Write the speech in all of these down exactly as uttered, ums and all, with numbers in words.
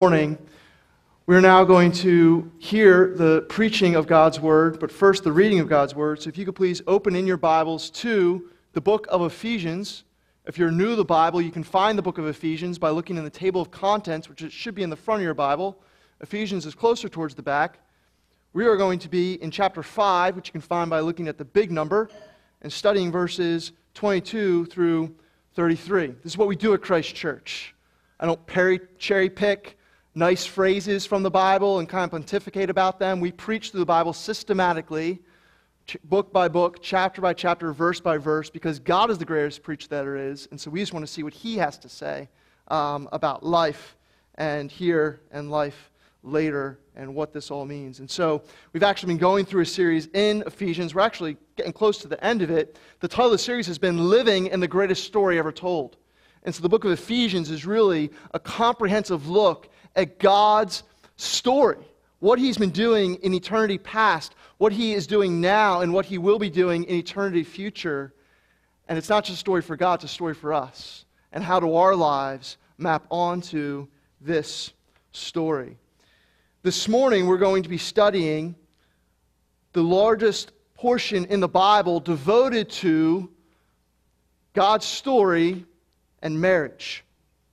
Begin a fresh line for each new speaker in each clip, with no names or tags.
Morning. We're now going to hear the preaching of God's Word, but first the reading of God's Word. So if you could please open in your Bibles to the book of Ephesians. If you're new to the Bible, you can find the book of Ephesians by looking in the table of contents, which it should be in the front of your Bible. Ephesians is closer towards the back. We are going to be in chapter five, which you can find by looking at the big number and studying verses twenty-two through thirty-three. This is what we do at Christ Church. I don't cherry pick nice phrases from the Bible and kind of pontificate about them. We preach through the Bible systematically, book by book, chapter by chapter, verse by verse, because God is the greatest preacher that there is, and so we just want to see what He has to say um, about life and here and life later and what this all means. And so we've actually been going through a series in Ephesians. We're actually getting close to the end of it. The title of the series has been Living in the Greatest Story Ever Told. And so the book of Ephesians is really a comprehensive look at God's story, what He's been doing in eternity past, what He is doing now, and what He will be doing in eternity future. And it's not just a story for God, it's a story for us. And how do our lives map onto this story? This morning we're going to be studying the largest portion in the Bible devoted to God's story and marriage.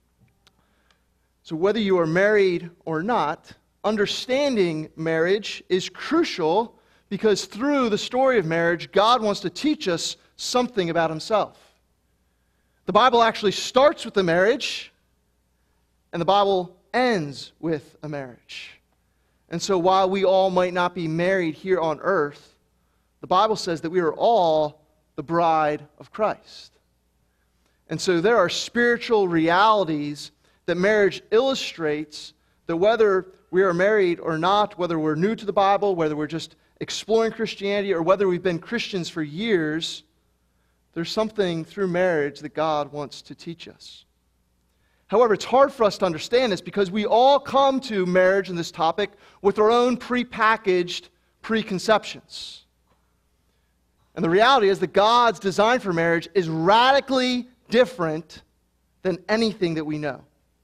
So whether you are married or not, understanding marriage is crucial because through the story of marriage, God wants to teach us something about Himself. The Bible actually starts with a marriage, and the Bible ends with a marriage. And so while we all might not be married here on earth, the Bible says that we are all the bride of Christ. And so there are spiritual realities that marriage illustrates, that whether we are married or not, whether we're new to the Bible, whether we're just exploring Christianity, or whether we've been Christians for years, there's something through marriage that God wants to teach us. However, it's hard for us to understand this because we all come to marriage and this topic with our own prepackaged preconceptions. And the reality is that God's design for marriage is radically different than anything that we know.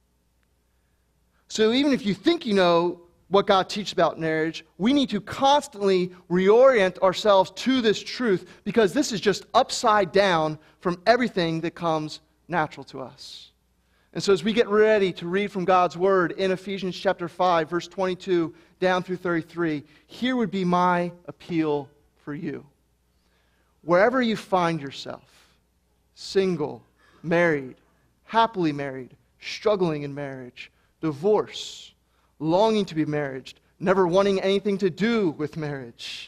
So even if you think you know what God teaches about marriage, we need to constantly reorient ourselves to this truth because this is just upside down from everything that comes natural to us. And so as we get ready to read from God's Word in Ephesians chapter five, verse twenty-two down through thirty-three, here would be my appeal for you. Wherever you find yourself, single, married, happily married, struggling in marriage, divorce, longing to be married, never wanting anything to do with marriage,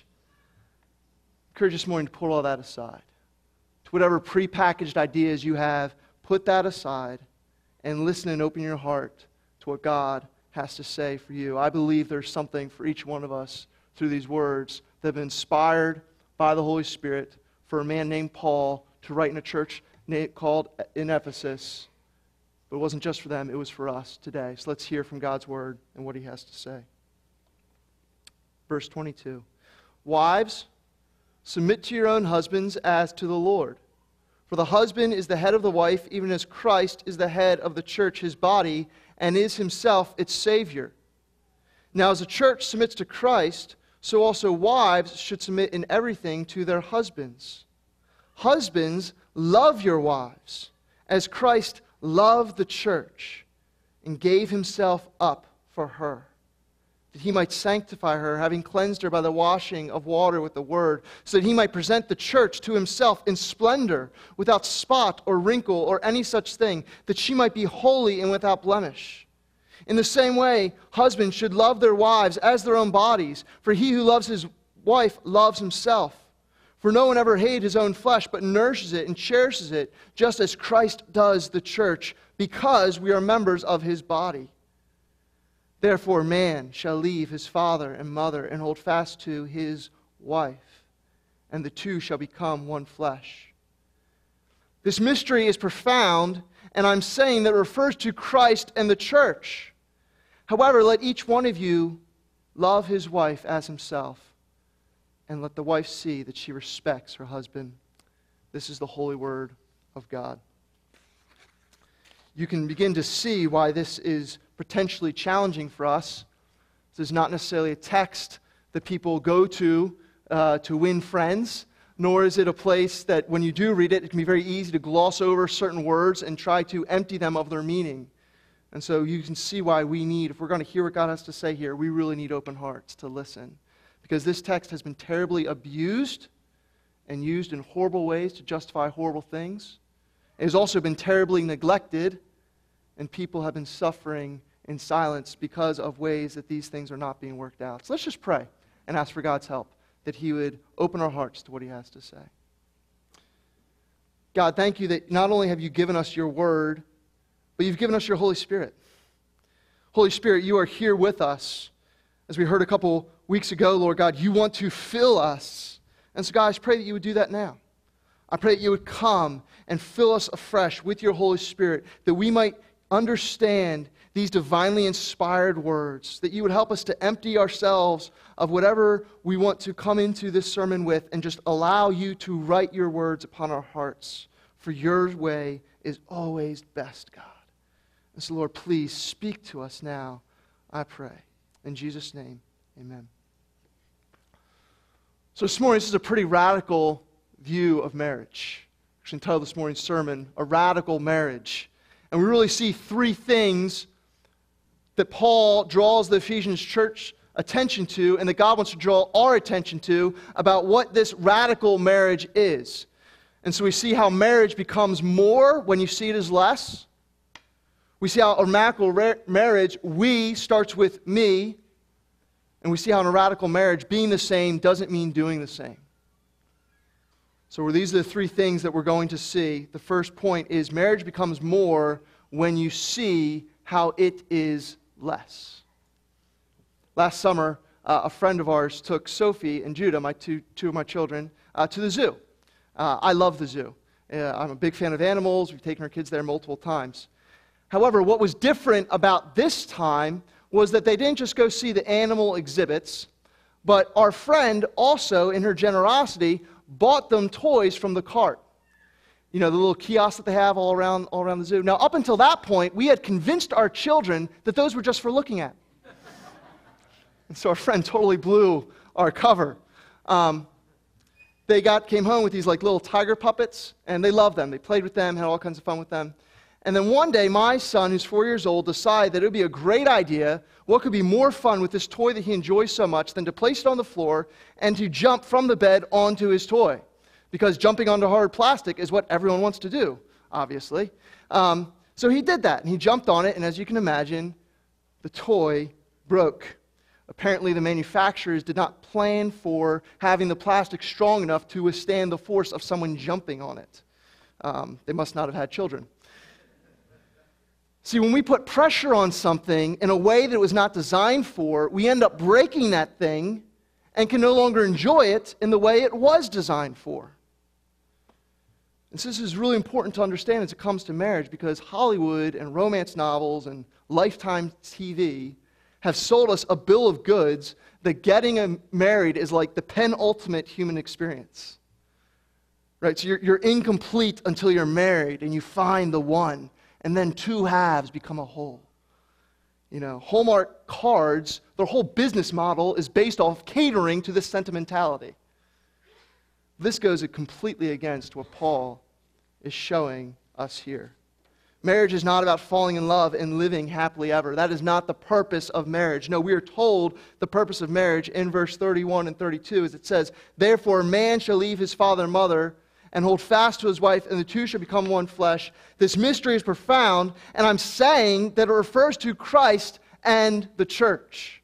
I encourage you this morning to put all that aside. To whatever prepackaged ideas you have, put that aside and listen and open your heart to what God has to say for you. I believe there's something for each one of us through these words that have been inspired by the Holy Spirit for a man named Paul to write in a church called in Ephesus. But it wasn't just for them, it was for us today. So let's hear from God's Word and what He has to say. Verse twenty-two. Wives, submit to your own husbands as to the Lord. For the husband is the head of the wife, even as Christ is the head of the church, His body, and is Himself its Savior. Now as the church submits to Christ, so also wives should submit in everything to their husbands. Husbands, love your wives, as Christ loved the church and gave Himself up for her, that He might sanctify her, having cleansed her by the washing of water with the Word, so that He might present the church to Himself in splendor, without spot or wrinkle or any such thing, that she might be holy and without blemish. In the same way, husbands should love their wives as their own bodies, for he who loves his wife loves himself. For no one ever hated his own flesh, but nourishes it and cherishes it, just as Christ does the church, because we are members of His body. Therefore, man shall leave his father and mother and hold fast to his wife, and the two shall become one flesh. This mystery is profound, and I'm saying that it refers to Christ and the church. However, let each one of you love his wife as himself, and let the wife see that she respects her husband. This is the holy word of God. You can begin to see why this is potentially challenging for us. This is not necessarily a text that people go to uh, to win friends, nor is it a place that when you do read it, it can be very easy to gloss over certain words and try to empty them of their meaning. And so you can see why we need, if we're going to hear what God has to say here, we really need open hearts to listen. Because this text has been terribly abused and used in horrible ways to justify horrible things. It has also been terribly neglected, and people have been suffering in silence because of ways that these things are not being worked out. So let's just pray and ask for God's help, that He would open our hearts to what He has to say. God, thank you that not only have you given us your word, but you've given us your Holy Spirit. Holy Spirit, you are here with us. As we heard a couple weeks ago, Lord God, you want to fill us. And so, God, I just pray that you would do that now. I pray that you would come and fill us afresh with your Holy Spirit, that we might understand these divinely inspired words, that you would help us to empty ourselves of whatever we want to come into this sermon with and just allow you to write your words upon our hearts. For your way is always best, God. And so, Lord, please speak to us now, I pray. In Jesus' name, amen. So this morning, this is a pretty radical view of marriage. I should entitle this morning's sermon, A Radical Marriage. And we really see three things that Paul draws the Ephesians church attention to and that God wants to draw our attention to about what this radical marriage is. And so we see how marriage becomes more when you see it as less. We see how a radical marriage, we starts with me. And we see how in a radical marriage, being the same doesn't mean doing the same. So these are the three things that we're going to see. The first point is marriage becomes more when you see how it is less. Last summer, uh, a friend of ours took Sophie and Judah, my two, two of my children, uh, to the zoo. Uh, I love the zoo. Uh, I'm a big fan of animals. We've taken our kids there multiple times. However, what was different about this time was that they didn't just go see the animal exhibits, but our friend also, in her generosity, bought them toys from the cart. You know, the little kiosks that they have all around, all around the zoo. Now, up until that point, we had convinced our children that those were just for looking at. And so our friend totally blew our cover. Um, they got came home with these like little tiger puppets, and they loved them. They played with them, had all kinds of fun with them. And then one day, my son, who's four years old, decided that it would be a great idea, what could be more fun with this toy that he enjoys so much than to place it on the floor and to jump from the bed onto his toy. Because jumping onto hard plastic is what everyone wants to do, obviously. Um, so he did that, and he jumped on it, and as you can imagine, the toy broke. Apparently, the manufacturers did not plan for having the plastic strong enough to withstand the force of someone jumping on it. Um, they must not have had children. See, when we put pressure on something in a way that it was not designed for, we end up breaking that thing and can no longer enjoy it in the way it was designed for. And so this is really important to understand as it comes to marriage, because Hollywood and romance novels and Lifetime T V have sold us a bill of goods that getting married is like the penultimate human experience. Right? So you're, you're incomplete until you're married and you find the one. And then two halves become a whole. You know, Hallmark cards, their whole business model is based off catering to this sentimentality. This goes completely against what Paul is showing us here. Marriage is not about falling in love and living happily ever. That is not the purpose of marriage. No, we are told the purpose of marriage in verse thirty-one and thirty-two, as it says, "Therefore a man shall leave his father and mother and hold fast to his wife, and the two shall become one flesh." This mystery is profound, and I'm saying that it refers to Christ and the church.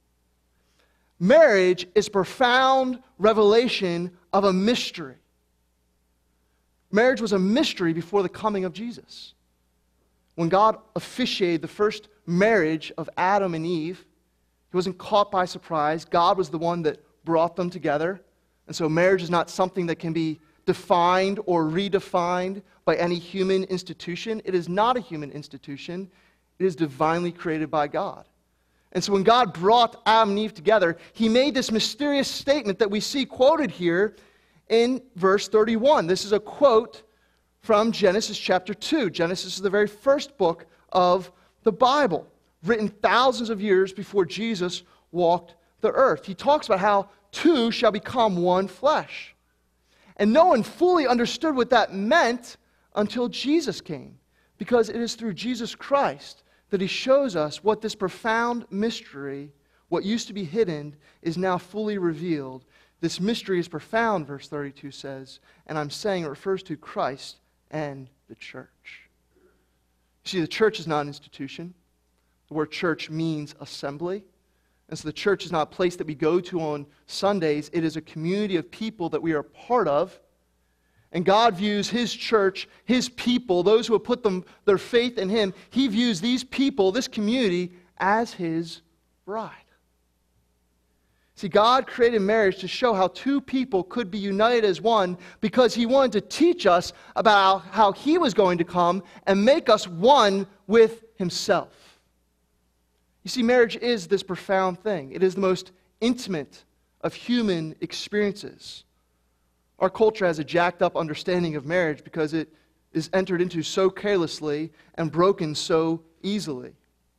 Marriage is profound revelation of a mystery. Marriage was a mystery before the coming of Jesus. When God officiated the first marriage of Adam and Eve, he wasn't caught by surprise. God was the one that brought them together. And so marriage is not something that can be defined or redefined by any human institution. It is not a human institution. It is divinely created by God. And so when God brought Adam and Eve together, he made this mysterious statement that we see quoted here in verse thirty-one. This is a quote from Genesis chapter two. Genesis is the very first book of the Bible. written thousands of years before Jesus walked the earth. He talks about how two shall become one flesh. And no one fully understood what that meant until Jesus came, because it is through Jesus Christ that he shows us what this profound mystery, what used to be hidden, is now fully revealed. This mystery is profound, verse thirty-two says, and I'm saying it refers to Christ and the church. You see, the church is not an institution. The word church means assembly. And so the church is not a place that we go to on Sundays. It is a community of people that we are part of. And God views his church, his people, those who have put them, their faith in him, he views these people, this community, as his bride. See, God created marriage to show how two people could be united as one, because he wanted to teach us about how he was going to come and make us one with himself. You see, marriage is this profound thing. It is the most intimate of human experiences. Our culture has a jacked up understanding of marriage because it is entered into so carelessly and broken so easily.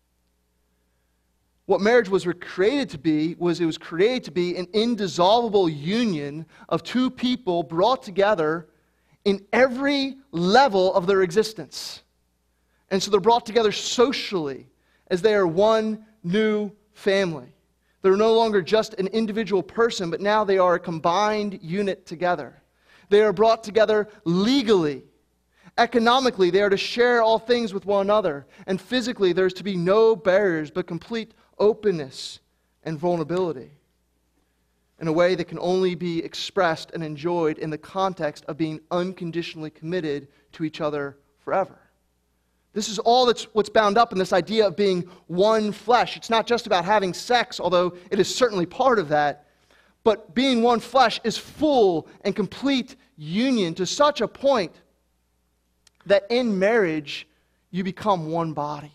What marriage was created to be was it was created to be an indissoluble union of two people brought together in every level of their existence. And so they're brought together socially as they are one new family. They're no longer just an individual person, but now they are a combined unit together. They are brought together legally. Economically, they are to share all things with one another. And physically, there's to be no barriers, but complete openness and vulnerability in a way that can only be expressed and enjoyed in the context of being unconditionally committed to each other forever. This is all that's what's bound up in this idea of being one flesh. It's not just about having sex, although it is certainly part of that. But being one flesh is full and complete union to such a point that in marriage you become one body.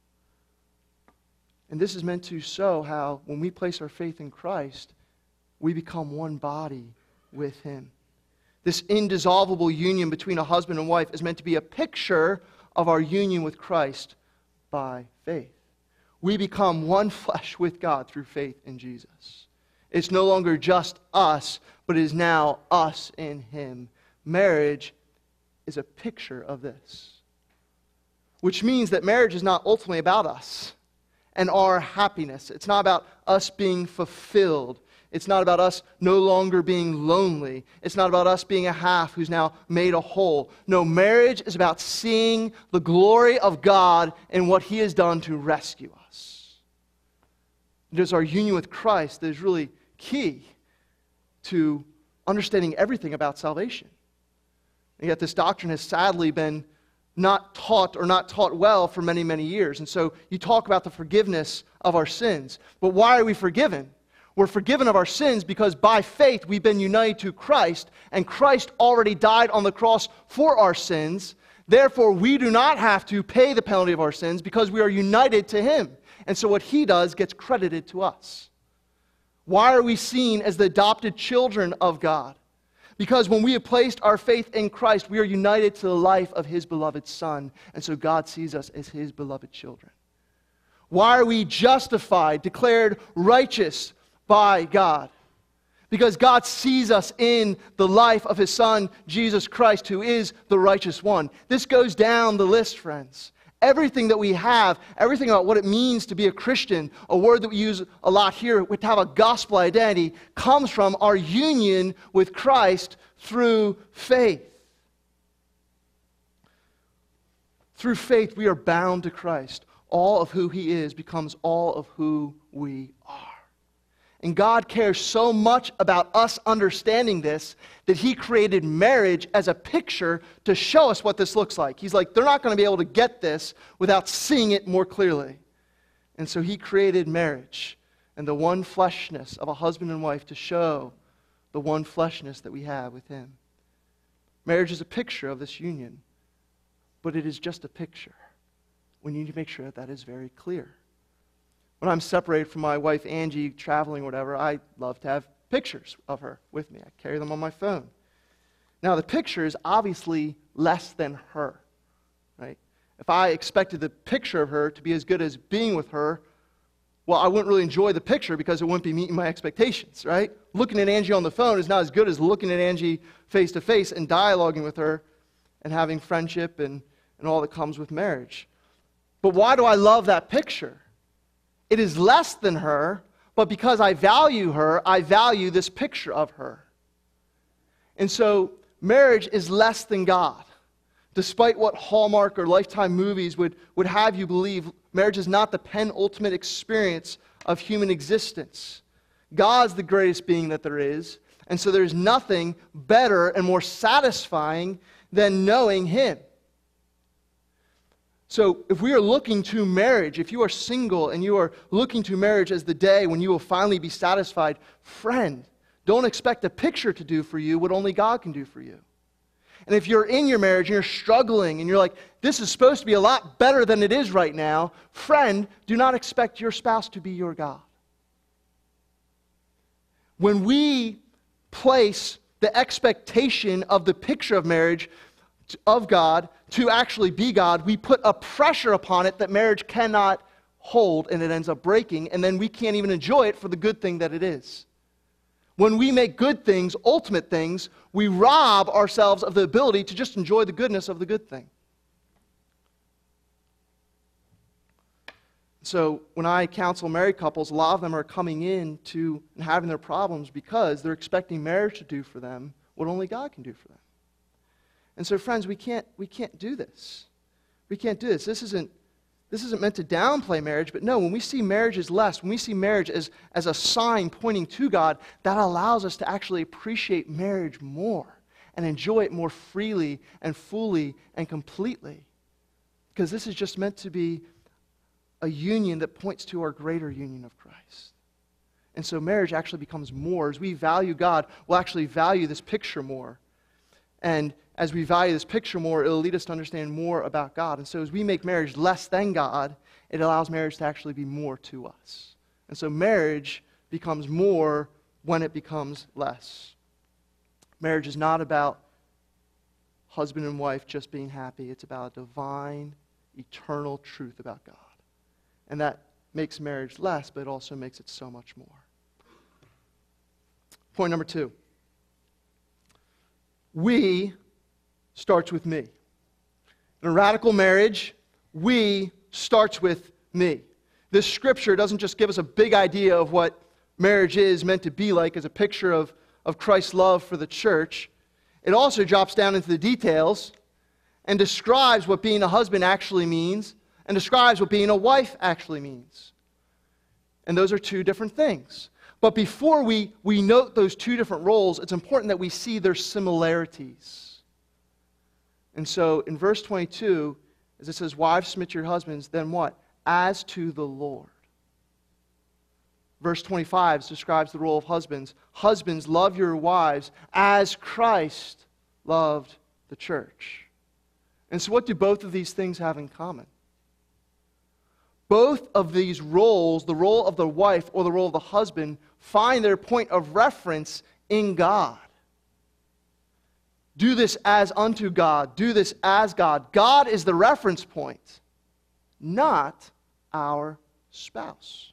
And this is meant to show how when we place our faith in Christ, we become one body with him. This indissoluble union between a husband and wife is meant to be a picture of our union with Christ by faith. We become one flesh with God through faith in Jesus. It's no longer just us, but it is now us in him. Marriage is a picture of this. Which means that marriage is not ultimately about us and our happiness. It's not about us being fulfilled. It's not about us no longer being lonely. It's not about us being a half who's now made a whole. No, marriage is about seeing the glory of God in what he has done to rescue us. It is our union with Christ that is really key to understanding everything about salvation. And yet this doctrine has sadly been not taught or not taught well for many, many years. And so you talk about the forgiveness of our sins. But why are we forgiven? We're forgiven of our sins because by faith we've been united to Christ, and Christ already died on the cross for our sins. Therefore, we do not have to pay the penalty of our sins because we are united to him. And so what he does gets credited to us. Why are we seen as the adopted children of God? Because when we have placed our faith in Christ, we are united to the life of his beloved Son. And so God sees us as his beloved children. Why are we justified, declared righteous by God? Because God sees us in the life of his Son, Jesus Christ, who is the righteous one. This goes down the list, friends. Everything that we have, everything about what it means to be a Christian, a word that we use a lot here, to have a gospel identity, comes from our union with Christ through faith. Through faith, we are bound to Christ. All of who he is becomes all of who we are. And God cares so much about us understanding this that he created marriage as a picture to show us what this looks like. He's like, they're not going to be able to get this without seeing it more clearly. And so he created marriage and the one fleshness of a husband and wife to show the one fleshness that we have with him. Marriage is a picture of this union, but it is just a picture. We need to make sure that that is very clear. When I'm separated from my wife, Angie, traveling or whatever, I love to have pictures of her with me. I carry them on my phone. Now, the picture is obviously less than her, right? If I expected the picture of her to be as good as being with her, well, I wouldn't really enjoy the picture because it wouldn't be meeting my expectations, right? Looking at Angie on the phone is not as good as looking at Angie face to face and dialoguing with her and having friendship and, and all that comes with marriage. But why do I love that picture? It is less than her, but because I value her, I value this picture of her. And so marriage is less than God. Despite what Hallmark or Lifetime movies would, would have you believe, marriage is not the penultimate experience of human existence. God's the greatest being that there is, and so there's nothing better and more satisfying than knowing Him. So if we are looking to marriage, if you are single and you are looking to marriage as the day when you will finally be satisfied, friend, don't expect a picture to do for you what only God can do for you. And if you're in your marriage and you're struggling and you're like, this is supposed to be a lot better than it is right now, friend, do not expect your spouse to be your God. When we place the expectation of the picture of marriage of God to actually be God, we put a pressure upon it that marriage cannot hold, and it ends up breaking, and then we can't even enjoy it for the good thing that it is. When we make good things ultimate things, we rob ourselves of the ability to just enjoy the goodness of the good thing. So when I counsel married couples, a lot of them are coming in to and having their problems because they're expecting marriage to do for them what only God can do for them. And so, friends, we can't we can't do this. We can't do this. This isn't This isn't meant to downplay marriage, but no, when we see marriage as less, when we see marriage as, as a sign pointing to God, that allows us to actually appreciate marriage more and enjoy it more freely and fully and completely. Because this is just meant to be a union that points to our greater union of Christ. And so marriage actually becomes more. As we value God, we'll actually value this picture more. And as we value this picture more, it'll lead us to understand more about God. And so as we make marriage less than God, it allows marriage to actually be more to us. And so marriage becomes more when it becomes less. Marriage is not about husband and wife just being happy. It's about a divine, eternal truth about God. And that makes marriage less, but it also makes it so much more. Point number two. We starts with me. In a radical marriage, we starts with me. This scripture doesn't just give us a big idea of what marriage is meant to be like as a picture of, of Christ's love for the church. It also drops down into the details and describes what being a husband actually means and describes what being a wife actually means. And those are two different things. But before we, we note those two different roles, it's important that we see their similarities. And so in verse twenty-two, as it says, wives, submit to your husbands, then what? As to the Lord. Verse twenty-five describes the role of husbands. Husbands, love your wives as Christ loved the church. And so what do both of these things have in common? Both of these roles, the role of the wife or the role of the husband, find their point of reference in God. Do this as unto God. Do this as God. God is the reference point, not our spouse.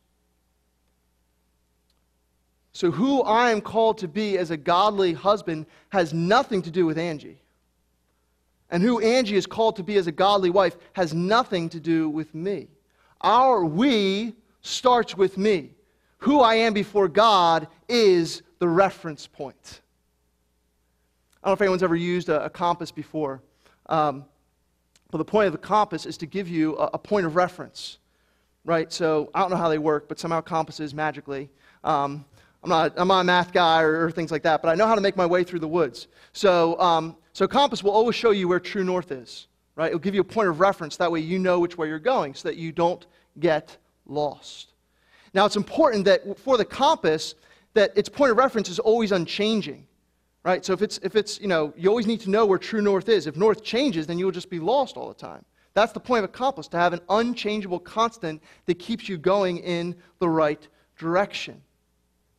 So who I am called to be as a godly husband has nothing to do with Angie. And who Angie is called to be as a godly wife has nothing to do with me. Our we starts with me. Who I am before God is the reference point. I don't know if anyone's ever used a, a compass before. Um, but the point of the compass is to give you a, a point of reference. Right? So I don't know how they work, but somehow compasses magically. Um, I'm not, I'm not a math guy or, or things like that, but I know how to make my way through the woods. So, um, so compass will always show you where true north is. Right? It'll give you a point of reference. That way you know which way you're going so that you don't get lost. Now it's important that for the compass that its point of reference is always unchanging. Right? So if it's, if it's, you know, you always need to know where true north is. If north changes, then you'll just be lost all the time. That's the point of a compass, to have an unchangeable constant that keeps you going in the right direction.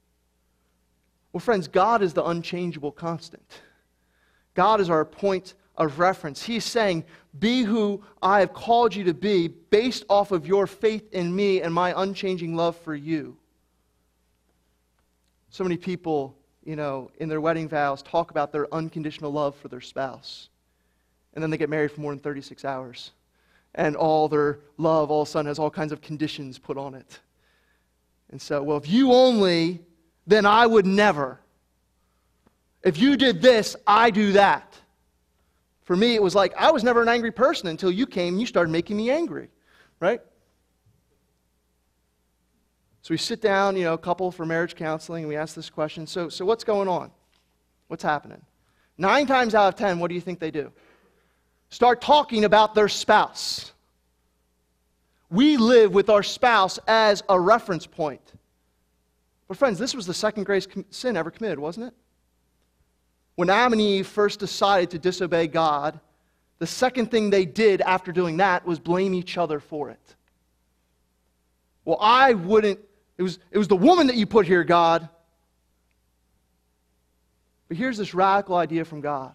Well, friends, God is the unchangeable constant. God is our point of reference. He's saying, be who I have called you to be based off of your faith in me and my unchanging love for you. So many people, you know, in their wedding vows talk about their unconditional love for their spouse. And then they get married for more than thirty-six hours. And all their love all of a sudden has all kinds of conditions put on it. And so, well, if you only, then I would never. If you did this, I do that. For me, it was like, I was never an angry person until you came and you started making me angry. Right? So we sit down, you know, a couple for marriage counseling, and we ask this question. So, so what's going on? What's happening? Nine times out of ten, what do you think they do? Start talking about their spouse. We live with our spouse as a reference point. But friends, this was the second greatest sin ever committed, wasn't it? When Adam and Eve first decided to disobey God, the second thing they did after doing that was blame each other for it. Well, I wouldn't, it was, it was the woman that you put here, God. But here's this radical idea from God.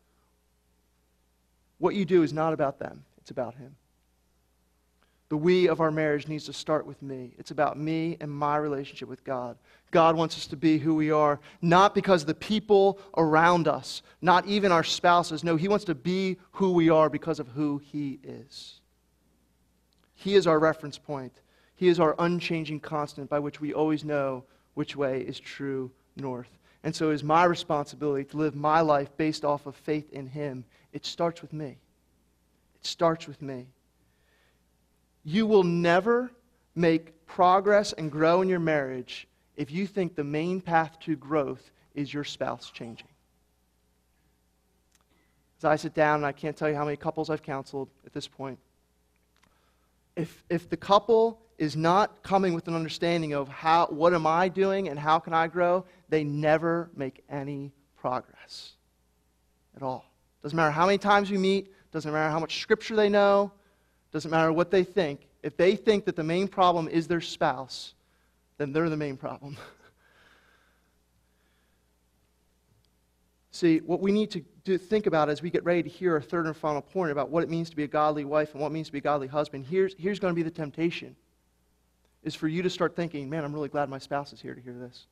What you do is not about them, it's about Him. The we of our marriage needs to start with me. It's about me and my relationship with God. God wants us to be who we are, not because of the people around us, not even our spouses. No, He wants to be who we are because of who He is. He is our reference point. He is our unchanging constant by which we always know which way is true north. And so it is my responsibility to live my life based off of faith in Him. It starts with me. It starts with me. You will never make progress and grow in your marriage if you think the main path to growth is your spouse changing. As I sit down, and I can't tell you how many couples I've counseled at this point, if, if the couple is not coming with an understanding of how, what am I doing and how can I grow, they never make any progress at all. Doesn't matter how many times we meet, doesn't matter how much scripture they know, doesn't matter what they think. If they think that the main problem is their spouse, then they're the main problem. See, what we need to do, think about as we get ready to hear our third and final point about what it means to be a godly wife and what it means to be a godly husband, here's, here's going to be the temptation, is for you to start thinking, man, I'm really glad my spouse is here to hear this.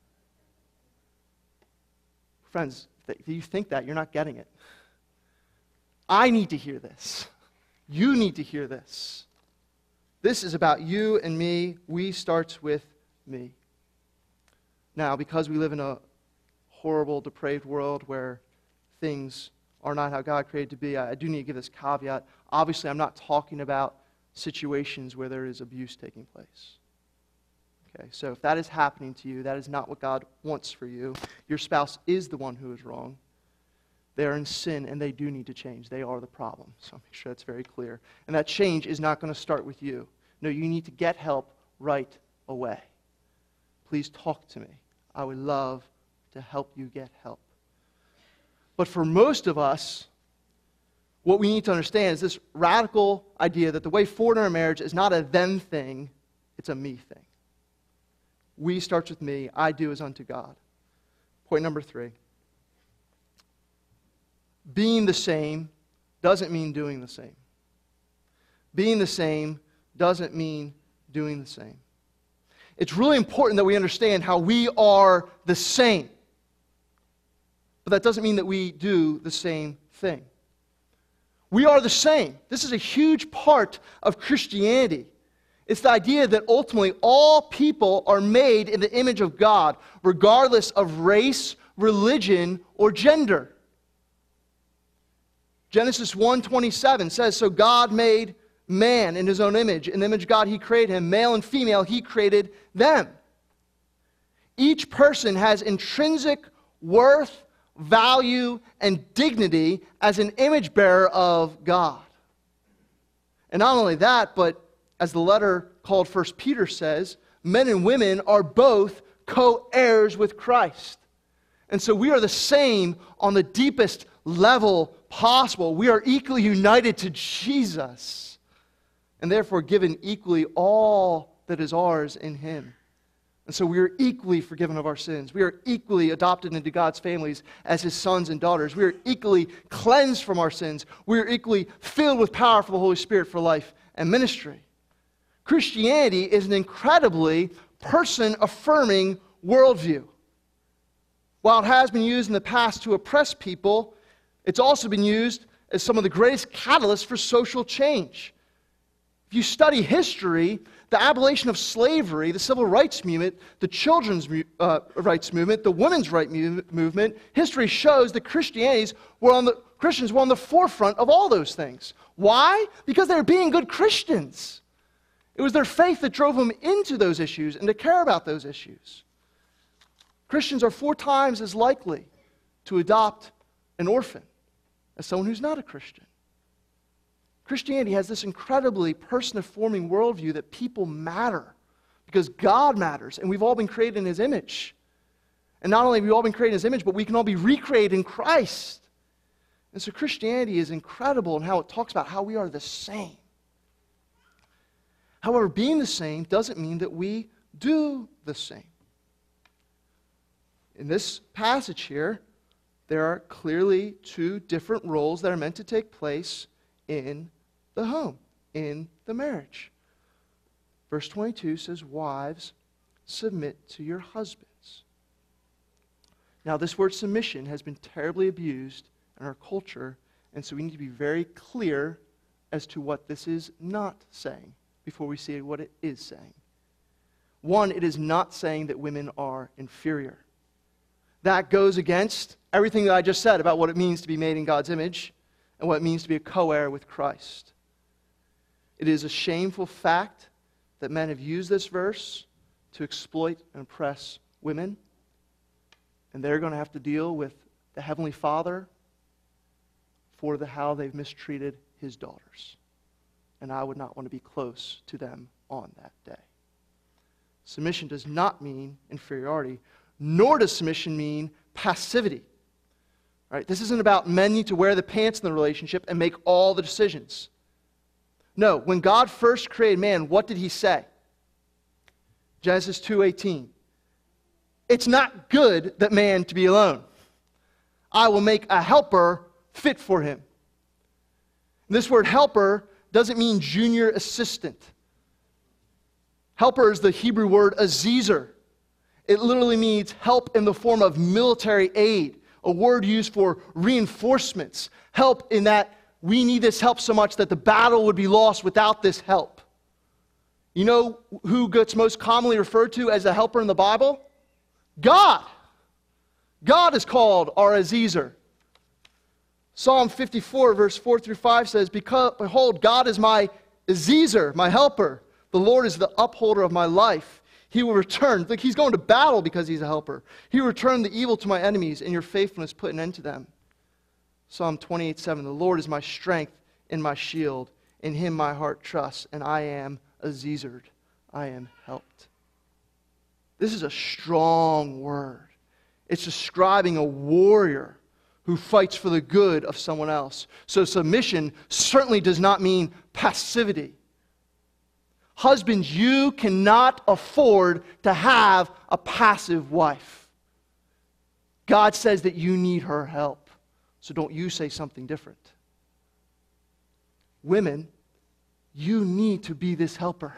Friends, if you think that, you're not getting it. I need to hear this. You need to hear this. This is about you and me. We starts with me. Now, because we live in a horrible, depraved world where things are not how God created to be, I do need to give this caveat. Obviously, I'm not talking about situations where there is abuse taking place. Okay, so if that is happening to you, that is not what God wants for you. Your spouse is the one who is wrong. They are in sin, and they do need to change. They are the problem. So make sure that's very clear. And that change is not going to start with you. No, you need to get help right away. Please talk to me. I would love to help you get help. But for most of us, what we need to understand is this radical idea that the way forward in our marriage is not a them thing, it's a me thing. We starts with me. I do as unto God. Point number three. Being the same doesn't mean doing the same. Being the same doesn't mean doing the same. It's really important that we understand how we are the same. But that doesn't mean that we do the same thing. We are the same. This is a huge part of Christianity. It's the idea that ultimately all people are made in the image of God, regardless of race, religion, or gender. Genesis one twenty-seven says, so God made man in His own image. In the image of God He created him. Male and female He created them. Each person has intrinsic worth, value, and dignity as an image bearer of God. And not only that, but as the letter called First Peter says, men and women are both co-heirs with Christ. And so we are the same on the deepest level possible. We are equally united to Jesus, and therefore given equally all that is ours in Him. And so we are equally forgiven of our sins. We are equally adopted into God's families as His sons and daughters. We are equally cleansed from our sins. We are equally filled with power for the Holy Spirit for life and ministry. Christianity is an incredibly person-affirming worldview. While it has been used in the past to oppress people, it's also been used as some of the greatest catalysts for social change. If you study history, the abolition of slavery, the civil rights movement, the children's uh, rights movement, the women's rights movement, history shows that Christianities were on the, Christians were on the forefront of all those things. Why? Because they were being good Christians. It was their faith that drove them into those issues and to care about those issues. Christians are four times as likely to adopt an orphan as someone who's not a Christian. Christianity has this incredibly person-affirming worldview that people matter because God matters, and we've all been created in His image. And not only have we all been created in His image, but we can all be recreated in Christ. And so Christianity is incredible in how it talks about how we are the same. However, being the same doesn't mean that we do the same. In this passage here, there are clearly two different roles that are meant to take place in the home, in the marriage. Verse twenty-two says, "Wives, submit to your husbands." Now, this word submission has been terribly abused in our culture, and so we need to be very clear as to what this is not saying before we see what it is saying. One, it is not saying that women are inferior. That goes against everything that I just said about what it means to be made in God's image and what it means to be a co-heir with Christ. It is a shameful fact that men have used this verse to exploit and oppress women, and they're going to have to deal with the Heavenly Father for the how they've mistreated His daughters. And I would not want to be close to them on that day. Submission does not mean inferiority, nor does submission mean passivity. Right? This isn't about men need to wear the pants in the relationship and make all the decisions. No, when God first created man, what did He say? Genesis two eighteen. It's not good that man to be alone. I will make a helper fit for him. And this word helper doesn't mean junior assistant. Helper is the Hebrew word azizer. It literally means help in the form of military aid, a word used for reinforcements. Help in that we need this help so much that the battle would be lost without this help. You know who gets most commonly referred to as a helper in the Bible? God. God is called our azizer. Psalm fifty-four, verse four through five says, "Because, behold, God is my azizer, my helper. The Lord is the upholder of my life. He will return." Like He's going to battle because He's a helper. "He will return the evil to my enemies, and your faithfulness put an end to them." Psalm twenty-eight, seven, "The Lord is my strength and my shield. In Him my heart trusts, and I am azizered." I am helped. This is a strong word. It's describing a warrior who fights for the good of someone else. So submission certainly does not mean passivity. Husbands, you cannot afford to have a passive wife. God says that you need her help. So don't you say something different. Women, you need to be this helper.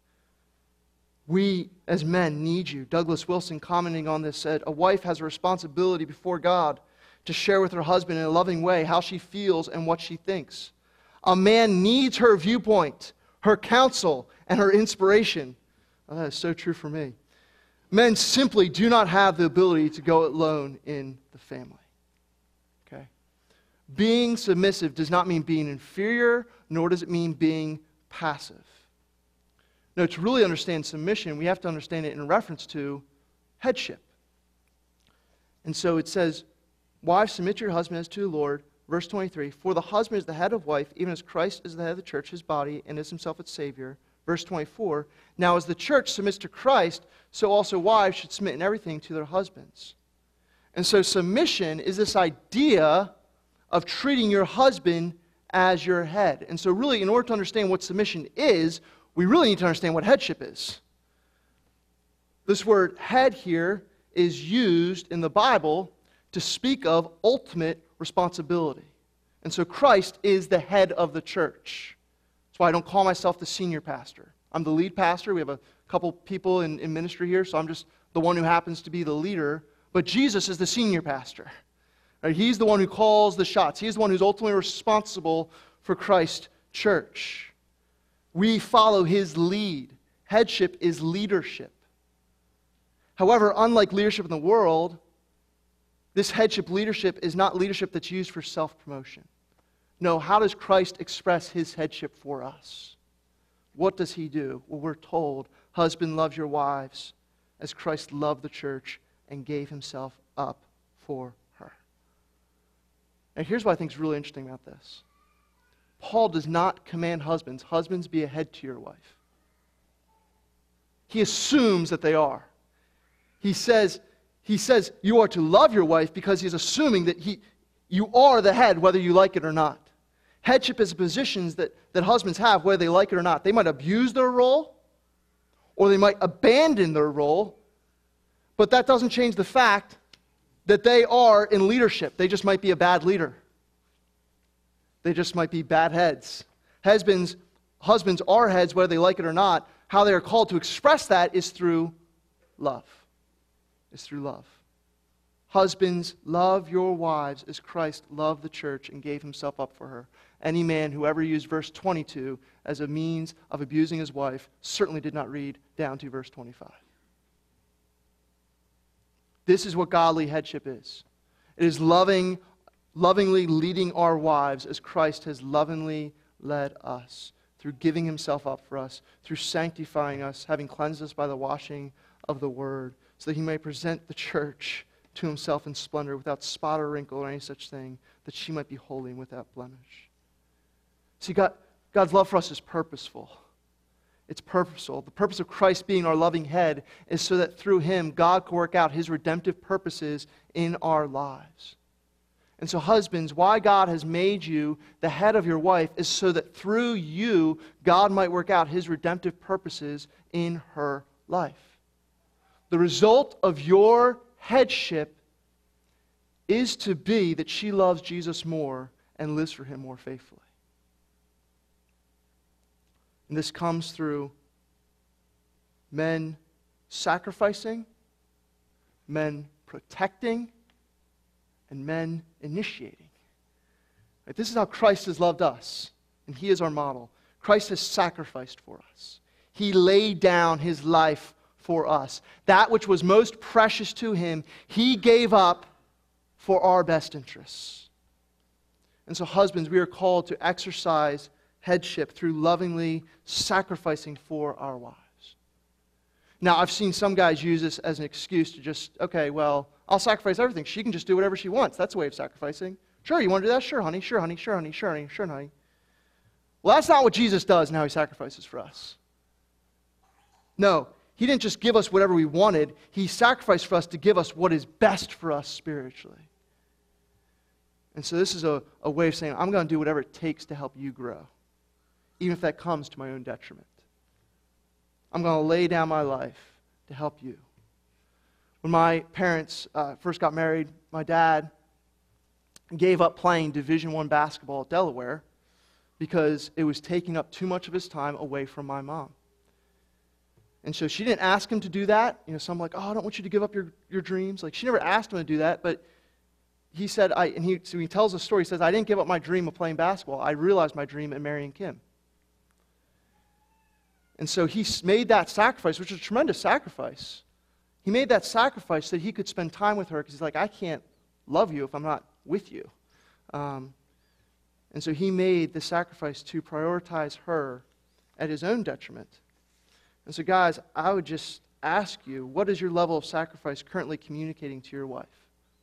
We, as men, need you. Douglas Wilson, commenting on this, said, "A wife has a responsibility before God to share with her husband in a loving way how she feels and what she thinks. A man needs her viewpoint, her counsel, and her inspiration." Oh, that is so true for me. Men simply do not have the ability to go it alone in the family. Okay? Being submissive does not mean being inferior, nor does it mean being passive. No, to really understand submission, we have to understand it in reference to headship. And so it says, "Wives, submit to your husband as to the Lord." Verse twenty-three, "For the husband is the head of wife, even as Christ is the head of the church, His body, and is Himself its Savior." Verse twenty-four, "Now as the church submits to Christ, so also wives should submit in everything to their husbands." And so submission is this idea of treating your husband as your head. And so really, in order to understand what submission is, we really need to understand what headship is. This word head here is used in the Bible to speak of ultimate responsibility. And so Christ is the head of the church. That's why I don't call myself the senior pastor. I'm the lead pastor. We have a couple people in, in ministry here, so I'm just the one who happens to be the leader. But Jesus is the senior pastor. Right? He's the one who calls the shots. He's the one who's ultimately responsible for Christ's church. We follow his lead. Headship is leadership. However, unlike leadership in the world, this headship leadership is not leadership that's used for self-promotion. No, how does Christ express his headship for us? What does he do? Well, we're told, husband, love your wives as Christ loved the church and gave himself up for her. And here's what I think is really interesting about this. Paul does not command husbands, husbands, be a head to your wife. He assumes that they are. He says, he says you are to love your wife because he's assuming that he, you are the head whether you like it or not. Headship is positions that, that husbands have whether they like it or not. They might abuse their role or they might abandon their role, but that doesn't change the fact that they are in leadership. They just might be a bad leader. They just might be bad heads. Husbands, husbands are heads whether they like it or not. How they are called to express that is through love. Is through love. Husbands, love your wives as Christ loved the church and gave himself up for her. Any man who ever used verse twenty-two as a means of abusing his wife certainly did not read down to verse twenty-five. This is what godly headship is. It is loving, lovingly leading our wives as Christ has lovingly led us, through giving himself up for us, through sanctifying us, having cleansed us by the washing of the word, so that he may present the church to himself in splendor, without spot or wrinkle or any such thing, that she might be holy and without blemish. See, God, God's love for us is purposeful. It's purposeful. The purpose of Christ being our loving head is so that through him, God can work out his redemptive purposes in our lives. And so husbands, why God has made you the head of your wife is so that through you, God might work out his redemptive purposes in her life. The result of your headship is to be that she loves Jesus more and lives for him more faithfully. And this comes through men sacrificing, men protecting, and men initiating. Right? This is how Christ has loved us, and he is our model. Christ has sacrificed for us. He laid down his life for us. That which was most precious to him, he gave up for our best interests. And so husbands, we are called to exercise headship through lovingly sacrificing for our wives. Now, I've seen some guys use this as an excuse to just, okay, well, I'll sacrifice everything. She can just do whatever she wants. That's a way of sacrificing. Sure, you want to do that? Sure, honey. Sure, honey. Sure, honey. Sure, honey. Sure, honey. Well, that's not what Jesus does and how he sacrifices for us. No, he didn't just give us whatever we wanted. He sacrificed for us to give us what is best for us spiritually. And so this is a, a way of saying, I'm going to do whatever it takes to help you grow, even if that comes to my own detriment. I'm going to lay down my life to help you. When my parents uh, first got married, my dad gave up playing Division One basketball at Delaware because it was taking up too much of his time away from my mom. And so she didn't ask him to do that. You know, some like, oh, I don't want you to give up your, your dreams. Like, she never asked him to do that, but he said, I, and he, so he tells a story, he says, I didn't give up my dream of playing basketball. I realized my dream of marrying Kim. And so he made that sacrifice, which is a tremendous sacrifice. He made that sacrifice so that he could spend time with her, because he's like, I can't love you if I'm not with you. Um, and so he made the sacrifice to prioritize her at his own detriment. And so guys, I would just ask you, what is your level of sacrifice currently communicating to your wife?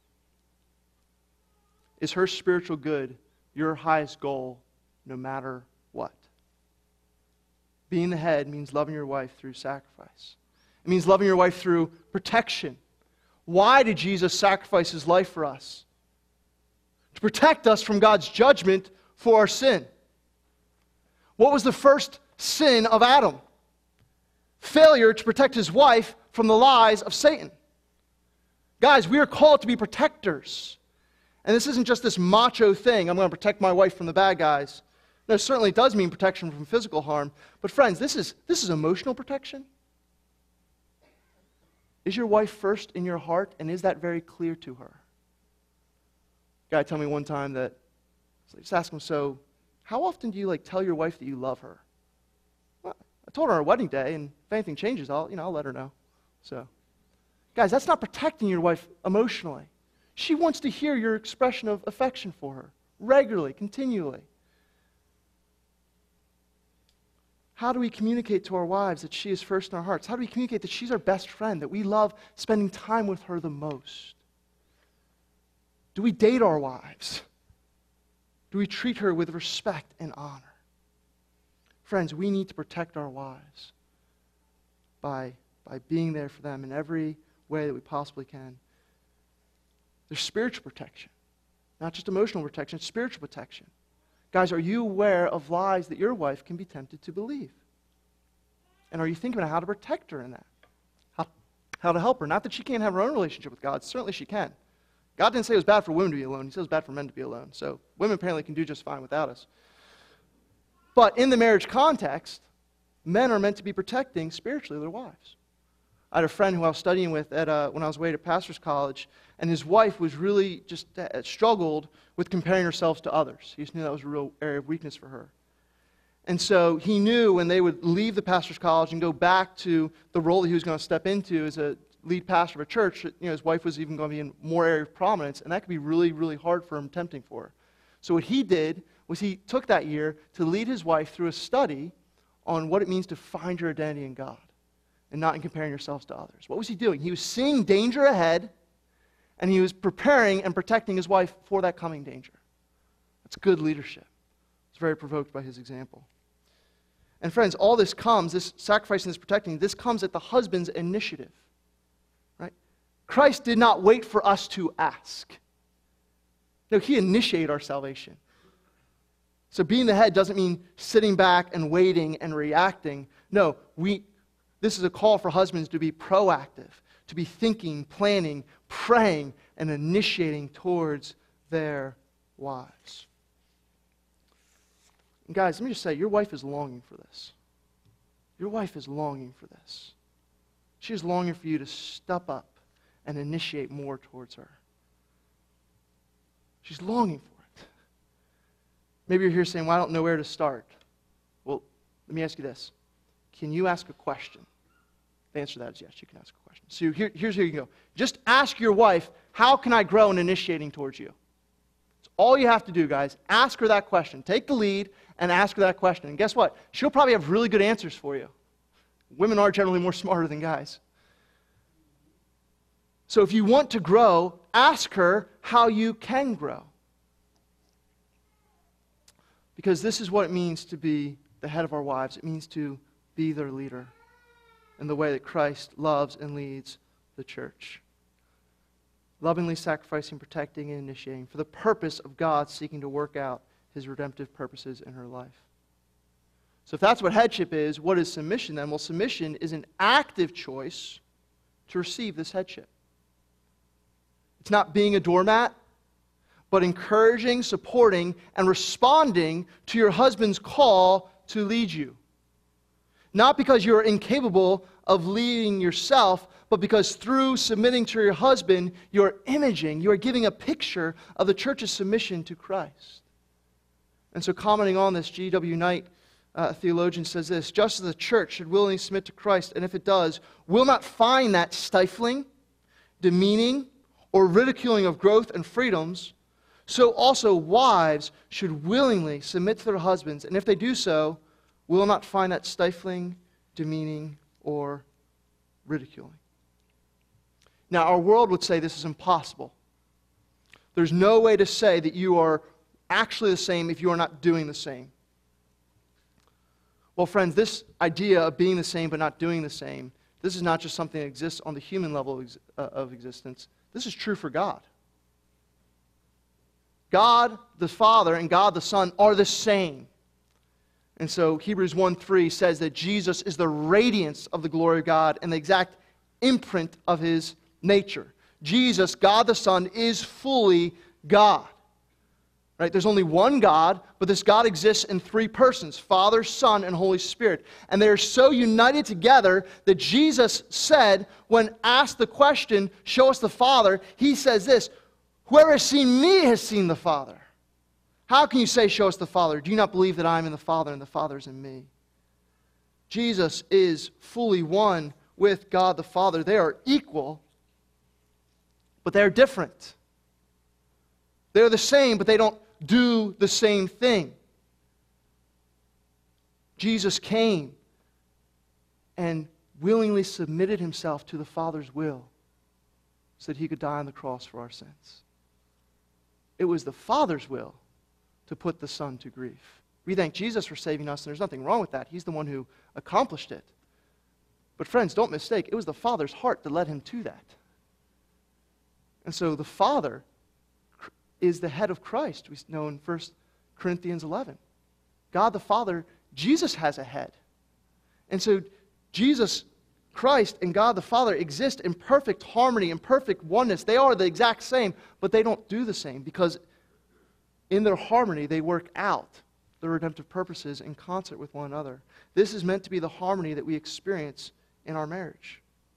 Is her spiritual good your highest goal no matter what? Being the head means loving your wife through sacrifice. It means loving your wife through protection. Why did Jesus sacrifice his life for us? To protect us from God's judgment for our sin. What was the first sin of Adam? Failure to protect his wife from the lies of Satan. Guys, we are called to be protectors. And this isn't just this macho thing, I'm going to protect my wife from the bad guys. No, it certainly does mean protection from physical harm. But friends, this is, this is emotional protection. Is your wife first in your heart, and is that very clear to her? A guy told me one time that, so I just asked him, so how often do you like tell your wife that you love her? Well, I told her on our wedding day, and if anything changes, I'll, you know, I'll let her know. So, guys, that's not protecting your wife emotionally. She wants to hear your expression of affection for her regularly, continually. How do we communicate to our wives that she is first in our hearts? How do we communicate that she's our best friend, that we love spending time with her the most? Do we date our wives? Do we treat her with respect and honor? Friends, we need to protect our wives by, by being there for them in every way that we possibly can. There's spiritual protection, not just emotional protection, it's spiritual protection. Guys, are you aware of lies that your wife can be tempted to believe? And are you thinking about how to protect her in that? How, how to help her? Not that she can't have her own relationship with God. Certainly she can. God didn't say it was bad for women to be alone. He said it was bad for men to be alone. So women apparently can do just fine without us. But in the marriage context, men are meant to be protecting spiritually their wives. I had a friend who I was studying with at uh, when I was away at pastor's college, and his wife was really just uh, struggled with comparing herself to others. He just knew that was a real area of weakness for her. And so he knew when they would leave the pastor's college and go back to the role that he was going to step into as a lead pastor of a church, you know, his wife was even going to be in more area of prominence, and that could be really, really hard for him, tempting for her. So what he did was he took that year to lead his wife through a study on what it means to find your identity in God and not in comparing yourselves to others. What was he doing? He was seeing danger ahead, and he was preparing and protecting his wife for that coming danger. That's good leadership. I was very provoked by his example. And friends, all this comes, this sacrificing, this protecting, this comes at the husband's initiative. Right? Christ did not wait for us to ask. No, he initiated our salvation. So being the head doesn't mean sitting back and waiting and reacting. No, we... This is a call for husbands to be proactive, to be thinking, planning, praying, and initiating towards their wives. And guys, let me just say, your wife is longing for this. Your wife is longing for this. She is longing for you to step up and initiate more towards her. She's longing for it. Maybe you're here saying, well, I don't know where to start. Well, let me ask you this. Can you ask a question? The answer to that is yes, you can ask a question. So here, here's where you can go. Just ask your wife, how can I grow in initiating towards you? It's all you have to do, guys. Ask her that question. Take the lead and ask her that question. And guess what? She'll probably have really good answers for you. Women are generally more smarter than guys. So if you want to grow, ask her how you can grow. Because this is what it means to be the head of our wives. It means to be their leader in the way that Christ loves and leads the church. Lovingly sacrificing, protecting, and initiating for the purpose of God seeking to work out his redemptive purposes in her life. So if that's what headship is, what is submission then? Well, submission is an active choice to receive this headship. It's not being a doormat, but encouraging, supporting, and responding to your husband's call to lead you. Not because you're incapable of leading yourself, but because through submitting to your husband, you're imaging, you're giving a picture of the church's submission to Christ. And so commenting on this, G W Knight, uh, a theologian, says this: just as the church should willingly submit to Christ, and if it does, will not find that stifling, demeaning, or ridiculing of growth and freedoms, so also wives should willingly submit to their husbands, and if they do so, will not find that stifling, demeaning, or ridiculing. Now, our world would say this is impossible. There's no way to say that you are actually the same if you are not doing the same. Well, friends, this idea of being the same but not doing the same, this is not just something that exists on the human level of, ex- uh, of existence. This is true for God. God the Father and God the Son are the same. And so Hebrews one three says that Jesus is the radiance of the glory of God and the exact imprint of his nature. Jesus, God the Son, is fully God. Right? There's only one God, but this God exists in three persons, Father, Son, and Holy Spirit. And they are so united together that Jesus said, when asked the question, show us the Father, he says this, whoever has seen me has seen the Father. How can you say, show us the Father? Do you not believe that I am in the Father and the Father is in me? Jesus is fully one with God the Father. They are equal, but they are different. They're the same, but they don't do the same thing. Jesus came and willingly submitted himself to the Father's will so that he could die on the cross for our sins. It was the Father's will to put the Son to grief. We thank Jesus for saving us, and there's nothing wrong with that. He's the one who accomplished it. But friends, don't mistake, it was the Father's heart that led him to that. And so the Father is the head of Christ. We know in First Corinthians eleven. God the Father, Jesus has a head. And so Jesus Christ and God the Father exist in perfect harmony and perfect oneness. They are the exact same, but they don't do the same because in their harmony they work out the redemptive purposes in concert with one another. This is meant to be the harmony that we experience in our marriage.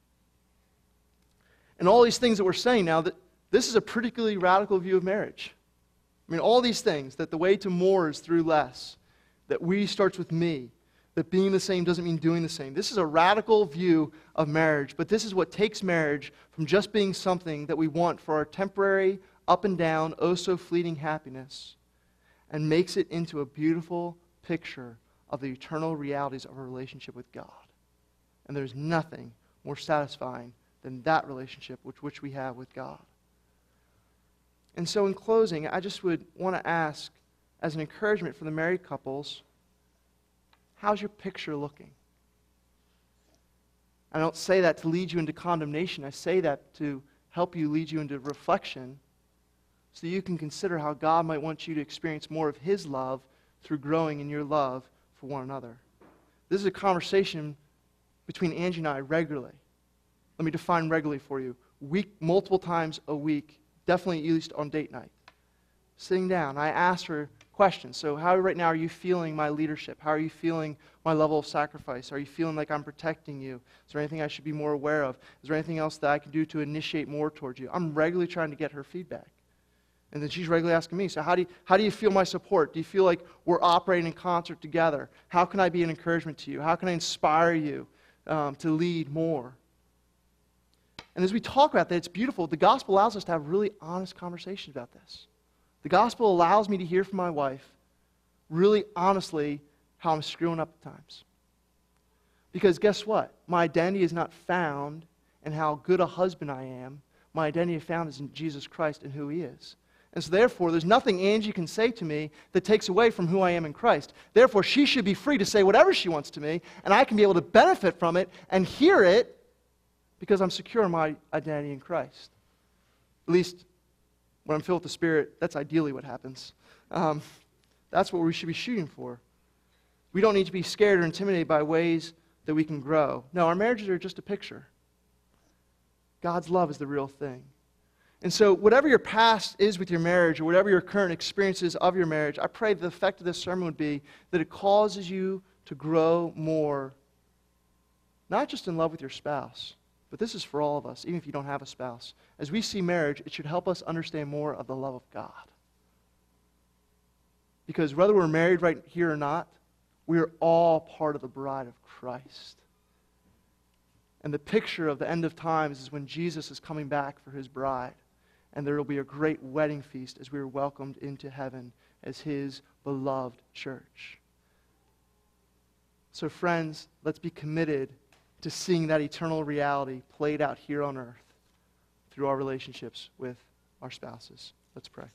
And all these things that we're saying now, that this is a particularly radical view of marriage. I mean, all these things, that the way to more is through less, that we starts with me, that being the same doesn't mean doing the same. This is a radical view of marriage, but this is what takes marriage from just being something that we want for our temporary, up and down, oh so fleeting happiness, and makes it into a beautiful picture of the eternal realities of a relationship with God. And there's nothing more satisfying than that relationship which, which we have with God. And so in closing, I just would want to ask, as an encouragement for the married couples, how's your picture looking? I don't say that to lead you into condemnation. I say that to help you, lead you into reflection, so you can consider how God might want you to experience more of his love through growing in your love for one another. This is a conversation between Angie and I regularly. Let me define regularly for you. Week, multiple times a week, definitely at least on date night. Sitting down, I ask her questions. So how right now are you feeling my leadership? How are you feeling my level of sacrifice? Are you feeling like I'm protecting you? Is there anything I should be more aware of? Is there anything else that I can do to initiate more towards you? I'm regularly trying to get her feedback. And then she's regularly asking me, so how do you, how do you feel my support? Do you feel like we're operating in concert together? How can I be an encouragement to you? How can I inspire you um, to lead more? And as we talk about that, it's beautiful. The gospel allows us to have really honest conversations about this. The gospel allows me to hear from my wife really honestly how I'm screwing up at times. Because guess what? My identity is not found in how good a husband I am. My identity is found is in Jesus Christ and who he is. And so therefore, there's nothing Angie can say to me that takes away from who I am in Christ. Therefore, she should be free to say whatever she wants to me, and I can be able to benefit from it and hear it because I'm secure in my identity in Christ. At least when I'm filled with the Spirit, that's ideally what happens. Um, that's what we should be shooting for. We don't need to be scared or intimidated by ways that we can grow. No, our marriages are just a picture. God's love is the real thing. And so whatever your past is with your marriage or whatever your current experiences of your marriage, I pray the effect of this sermon would be that it causes you to grow more, not just in love with your spouse, but this is for all of us, even if you don't have a spouse. As we see marriage, it should help us understand more of the love of God. Because whether we're married right here or not, we are all part of the bride of Christ. And the picture of the end of times is when Jesus is coming back for his bride. And there will be a great wedding feast as we are welcomed into heaven as his beloved church. So friends, let's be committed to seeing that eternal reality played out here on earth through our relationships with our spouses. Let's pray.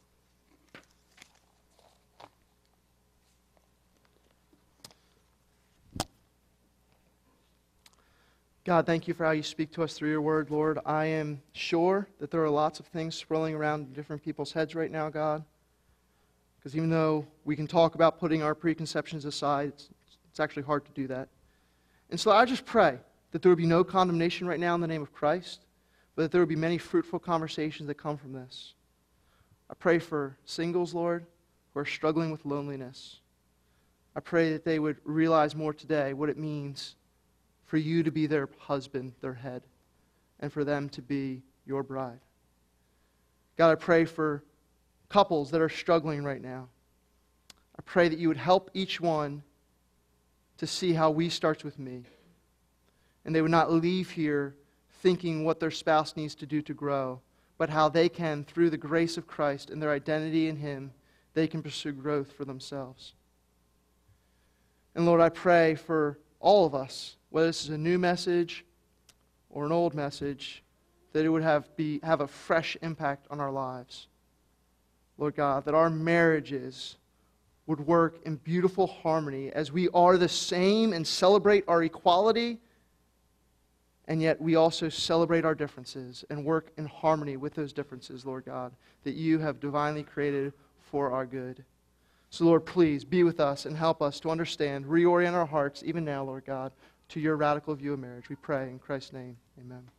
God, thank you for how you speak to us through your word, Lord. I am sure that there are lots of things swirling around in different people's heads right now, God. Because even though we can talk about putting our preconceptions aside, it's, it's actually hard to do that. And so I just pray that there would be no condemnation right now in the name of Christ, but that there would be many fruitful conversations that come from this. I pray for singles, Lord, who are struggling with loneliness. I pray that they would realize more today what it means for you to be their husband, their head, and for them to be your bride. God, I pray for couples that are struggling right now. I pray that you would help each one to see how we starts with me. And they would not leave here thinking what their spouse needs to do to grow, but how they can, through the grace of Christ and their identity in Him, they can pursue growth for themselves. And Lord, I pray for all of us, whether this is a new message or an old message, that it would have, be, have a fresh impact on our lives. Lord God, that our marriages would work in beautiful harmony as we are the same and celebrate our equality, and yet we also celebrate our differences and work in harmony with those differences, Lord God, that you have divinely created for our good. So, Lord, please be with us and help us to understand, reorient our hearts, even now, Lord God, to your radical view of marriage. We pray in Christ's name. Amen.